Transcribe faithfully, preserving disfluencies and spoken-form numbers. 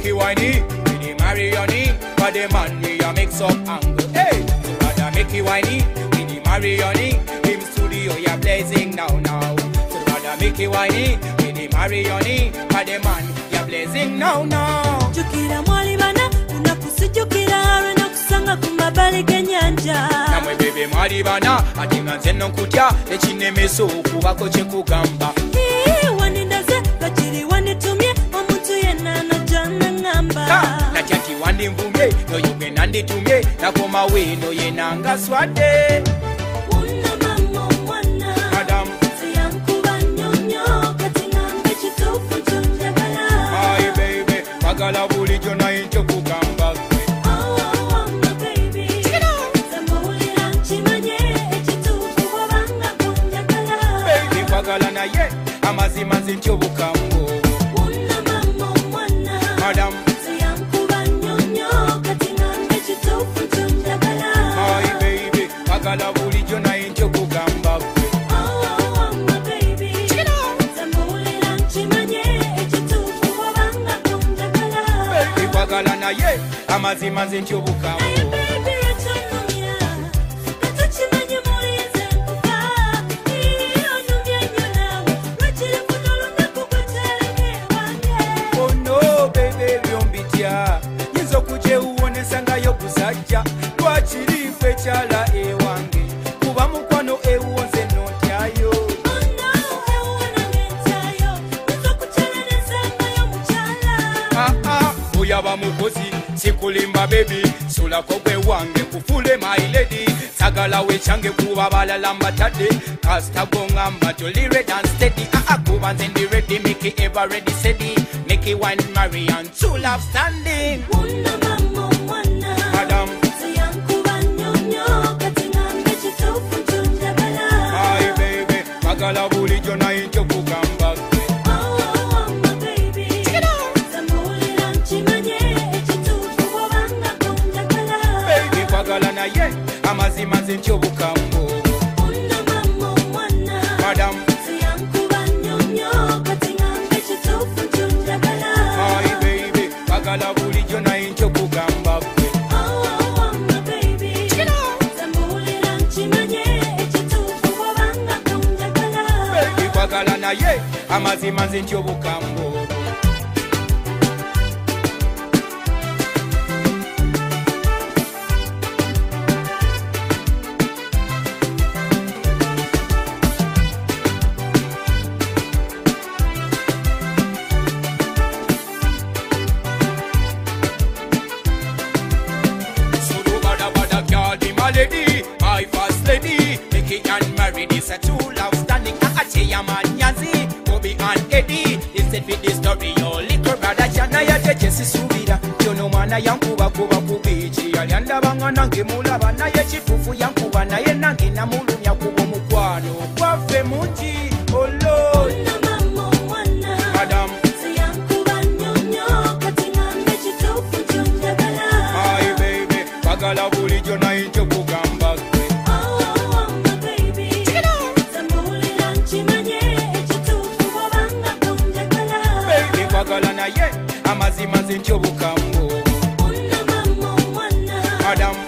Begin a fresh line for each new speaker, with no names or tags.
make you whiny, we dey marry on it. For the man we a mix up angle. Hey, so rather make you whiny, we dey marry on it. Him studio ya blazing now now. So rather make you whiny, we dey marry on it. For the man ya blazing now now.
Jukira mwali bana, unakusijukira haruna kusanga kumabali kenyanja.
Namwe bebe mwali bana, atinga nzeno kutya, echine meso kubako chekugamba.
Hii wanindaze, kachiri wanitumye, omuntu yena na jana ngamba.
Na chati wandi mvumye, no yuge nandi tumye, na koma we no yena nga swade.
Una mamo mwana,
Madam,
siyankuba nyonyo, katinga mbechi tofu tunjagala.
Aye baby, magala buli jona incho kugamba.
Oh, oh, oh, my baby. Zambulira nchimanye, echi tofu wabanga kunjagala.
Baby, magala na ye, amazima zincho bukambo.
Una mamo mwana,
Madam,
siyankuba nyonyo, katinga mbechi tofu tunjagala.
aye baby, magala buli jona incho kugamba.
Oh, oh, oh, my baby. Zambulira nchimanye, echi tofu wabanga kunjagala.
Baby, magala na ye, amazima zincho bukambo.
Aye, baby, echonomya, katuchimanye mulize nkufa. Iyo nyumye nyonawe, wachiri kutolunga kukuteleke wange.
Oh no, baby, byombitia Yinzo kuje uone sanga yo kusajja Twachiri fe chala ewange Kuba mukwano ewonze notyayo
Oh no, ewona ngentayo, nizo kucheleleza ngayo muchala.
Ah ah, uyaba mukozi Sikulimba baby, sula kokwe wange Kufule my lady Sagala we change kuba balala mbatade Kasta gonga mbatoli red and steady Ah ah, kuba nzendi ready Make it ever ready steady Make it wine marry and two love standing
Una mamo mwana,
Madam,
siyankuba nyonyo, katinga mbechi tofu tunjagala.
aye baby, magala buli jona incho kugamba.
Oh, oh, oh, my baby. Zambulira nchimanye, echi tofu wabanga kunjagala.
Baby, kwagala na ye, amazima zincho bukambo.
Una mamo mwana,
Madam,
siyankuba nyonyo, katinga mbechi tofu tunjagala.
aye baby, magala buli jona incho kugamba.
Oh, oh, oh, my baby. Zambulira nchimanye, echi tofu wabanga kunjagala.
Baby, kwagala na ye, amazima zincho bukambo. So do bada bada girl, be my lady, my first lady. Make it and marry this a true love standing. Ache ya man yazi, Bobby and Eddie. Listen for the story, your little brother Jana ya jeje sisubira. Yono mana yankuba kuba kubichi. Alianda banga nange mulaba na ye chifufu yankuba na ye nange na mulumya kubo mukwano. Kwafe munji, oh Lord.
Una mamo mwana,
Madam,
siyankuba nyonyo, katinga mbechi tofu tunjagala.
aye baby, bagala buli jona incho kugamba.
Oh, oh, oh, my baby. Zambulira nchimanye, echi tofu wabanga kunjagala.
Baby, bagala na ye, amazima zincho bukambo.
Una mamo mwana,
Madam,